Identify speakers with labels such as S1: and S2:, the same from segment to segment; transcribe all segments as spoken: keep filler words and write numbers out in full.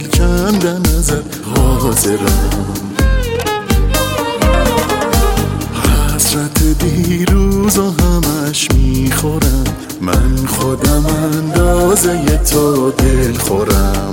S1: کندن ازت حاضرم. حسرت دیروز و همش میخورم، من خودم اندازه تو دل خورم.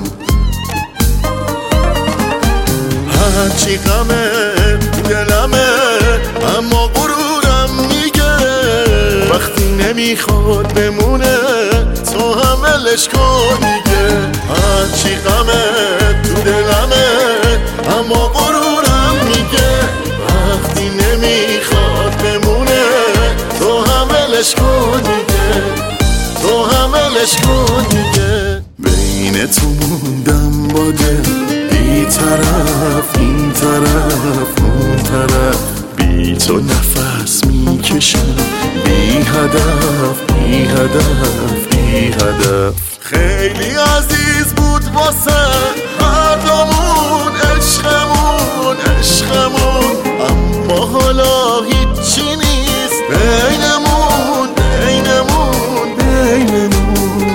S1: هرچی غمه دلمه اما غرورم میگه وقتی نمیخواد بمونه تو هم ولش کن دیگه. هرچی غمه تو دلمه اما غرورم میگه وقتی نمیخواد بمونه تو هم ولش کن دیگه، تو هم ولش کن دیگه. بین تو موندم با دل بی طرف این طرف اون طرف، بی تو نفس میکشم بی هدف بی هدف بی هدف. خیلی عزیز بود واسه هر دومون عشقمون عشقمون، اما حالا هیچی نیست بینمون بینمون بینمون.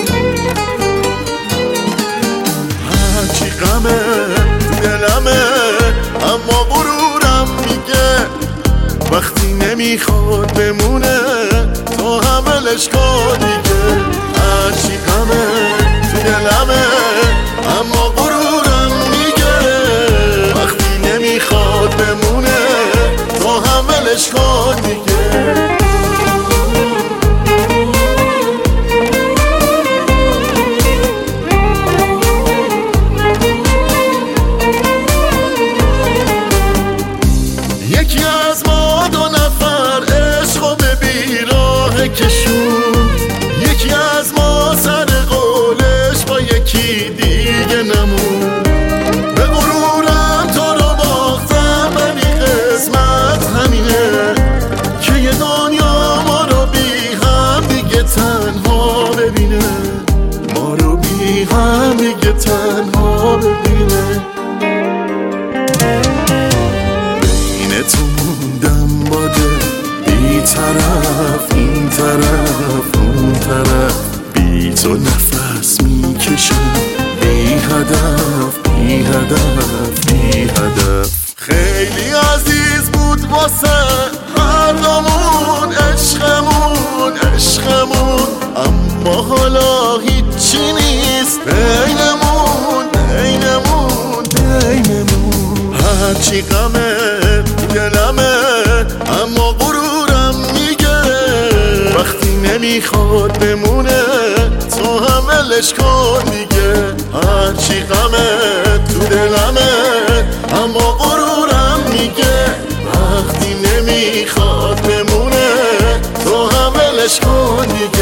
S1: هرچی غمه دلمه اما غرورم میگه وقتی نمیخواد بمونه تو هم ولش کن دیگه. هرچی غمه دلمه اما غرورم میگه وقتی نمیخواد بمونه تو هم ولش کن دیگه. یکی از ما دو نفر عشقو به بیراه کشوند، یکی از ما سر قولش با یکی دیگه نمون. به غرورم تو رو باختم ولی قسمت همینه که یه دنیا ما رو بی هم دیگه تنها ببینه، ما رو بی هم دیگه تنها ببینه. تو موندم با دل بی طرف این طرف اون طرف، بی تو نفس میکشم بی هدف بی هدف بی هدف. خیلی عزیز بود واسه هر دومون عشقمون عشقمون، اما حالا هیچی نیست بینمون بینمون بینمون. هرچی غمه دلمه اما غرورم میگه وقتی نمیخواد بمونه تو هم ولش کن دیگه. هرچی غمه تو دلمه اما غرورم میگه وقتی نمیخواد بمونه تو هم ولش کن دیگه.